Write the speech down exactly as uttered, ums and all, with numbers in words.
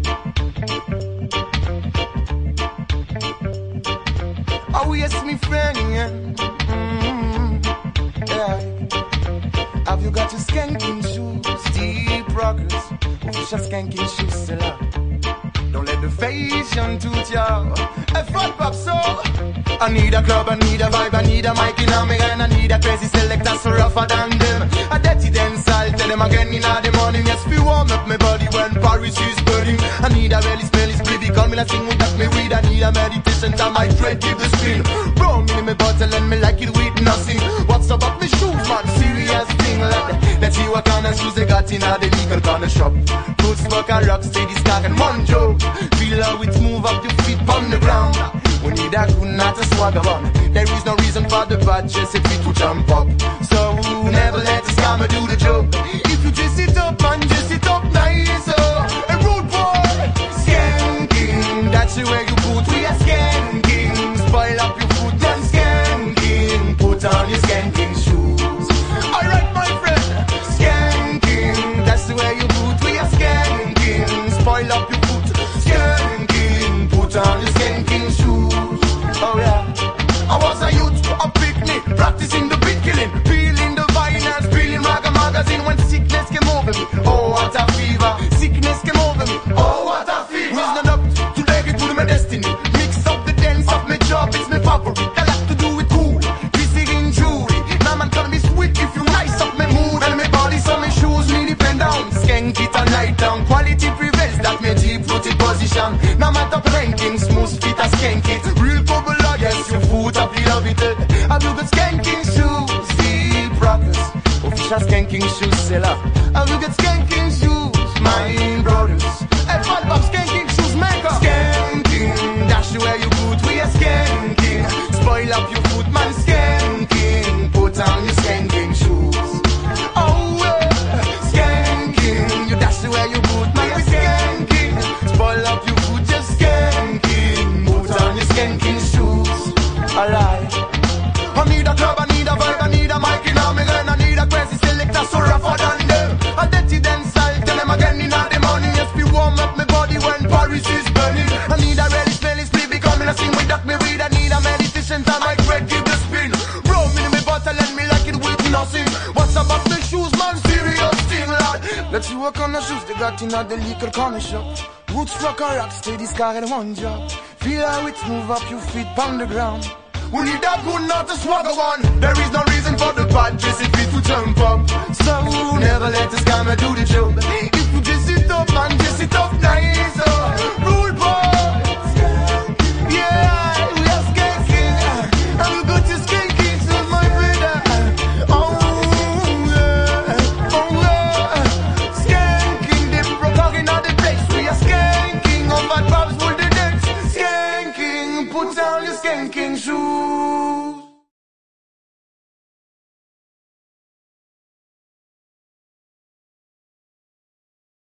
Oh yes, me friend, yeah. Mm-hmm. Yeah. Have you got your skanking shoes? Deep rockers, official skanking shoes still up. Don't let the fashion toot ya. A fat pop so. I need a club, I need a vibe, I need a mic in a me and I need a crazy selector so rougher than them. A dirty dance, I'll tell them again in the morning. Yes, we warm up my body when Paris is burning. I need a really smelly spliffy, call me like sing with that me weed. I need a meditation time, my dread give the spin. Roll me in my bottle and me like it with nothing. What's up about me shoes, man? Serious thing, lad. Let's see what kind of shoes they got in a the legal corner shop. Good fuck a rock, steady stack and one joke. Feel how it move up your feet on the ground. We need a good not a swagger one. There is no reason for the bad just if we to jump up. So never let the scammer do the joke. If you just sit up and just sit up nice, oh, a rude boy, skanking. That's the way you put. We are skanking. Spoil up your foot and skanking. Put on your skanking shoes. Alright, my friend, skanking. That's the way you put. We are skanking. Spoil up your foot, skanking. Put on your skanking shoes. Oh yeah. I was a youth, a picnic, practicing the beat killing, peeling the vinyls, peeling Raga magazine when sickness came over me. Oh what a fever, sickness came over me. Oh what a fever. Reason up to leg it to my destiny. Mix up the dance of my job, it's my favorite. I like to do it cool, kissing in jewelry. Now man call me sweet if you nice up my mood. And my body so my shoes me depend down. Skank it and light down, quality prevails, that my deep rooted position. Now my top ranking, smooth fit and skank it. Real bubble. Yes, your foot up, you love it. Have you got skanking shoes? Deep rockers, official skanking shoes seller. Have you got skanking shoes? My brothers, a fat pop skanking shoes maker. Skanking, dash you where you put. We are skanking. Spoil up your foot, man. Skanking, put on your skanking shoes. Oh, well, skanking, you dash you where you put. Man, we skanking. Spoil up your foot, just skanking. Put on your skanking shoes. Alive. I need a club, I need a vibe, I need a mic in my hand. I need a crazy selector so rougher than them. A dirty dance, I'll tell them again in the morning. Yes, we warm up my body when Paris is burning. I need a really smelly split, becoming a sing with that me weed. I need a meditation time, my bread give the spin. Roll me in my bottle and me like it with nothing. What's about the shoes, man? Serious thing, lad. Let's see what kind of shoes they got in the liquor corner shop. Roots rock or rock, steady scar and one job. Feel how it move up your feet on the ground. We need a good, not a swagger one. There is no reason for the bad, just if it to jump up. So never let the scammer do the job. If you just sit up and just sit up nice, oh, rule boys. Yeah, we are skanking. And we go to skanking, so my brother. Oh yeah, oh yeah. Skanking, they broke out in all the place. We are skanking, on bad bobs will the dance. Skanking, put down your skanking shoes.